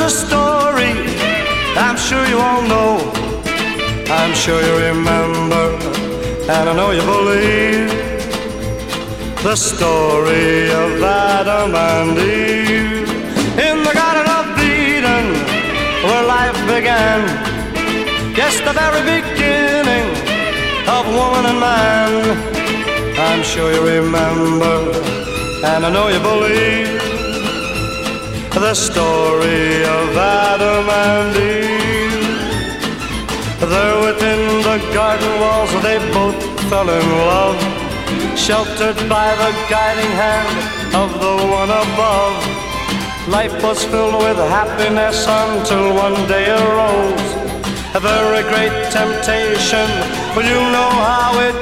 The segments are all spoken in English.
a story I'm sure you all know. I'm sure you remember, and I know you believe the story of Adam and Eve in the Garden of Eden, where life began. Yes, the very beginning of woman and man. I'm sure you remember, and I know you believe the story of Adam and Eve. There within the garden walls they both fell in love, sheltered by the guiding hand of the one above. Life was filled with happiness until one day arose a very great temptation. Well, you know how it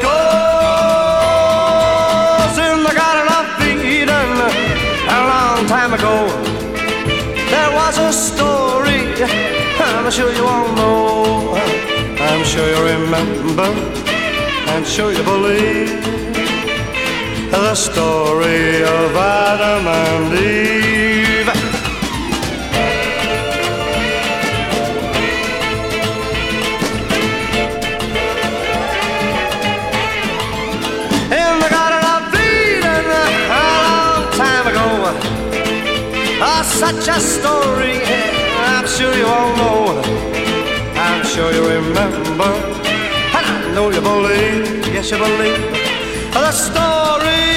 goes. In the Garden of Eden, a long time ago, there was a story I'm sure you all know. I'm sure you remember, I'm sure you believe the story of Adam and Eve. In the Garden of Eden, a long time ago, such a story I'm sure you all know. I'm sure you remember, and I know you believe, yes you believe the story